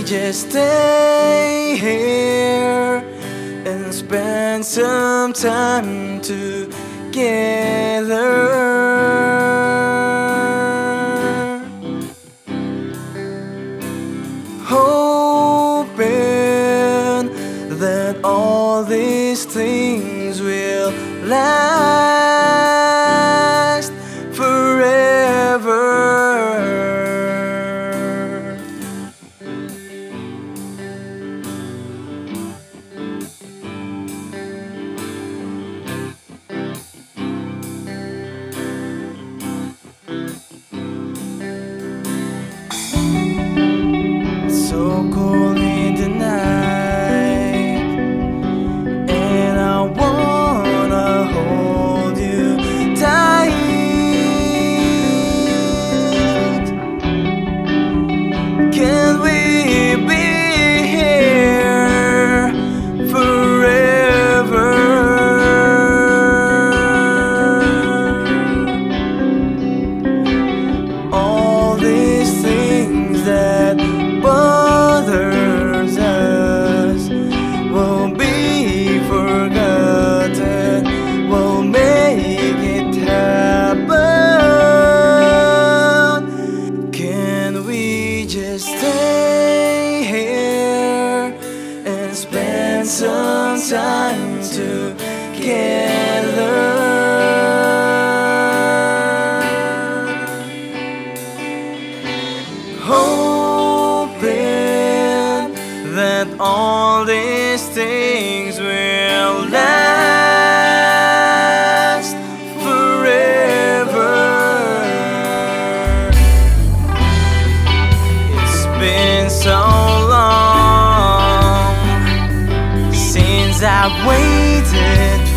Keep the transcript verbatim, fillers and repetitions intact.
just stay here and spend some time together, hoping that all these things will last forever. So cold in the night, and I wanna hold you tight. Can we be here forever? All these things that bothers us will be forgotten. We'll make it happen. Can we just stay here and spend some time together, hoping that all these things will last forever? It's been so long since I've waited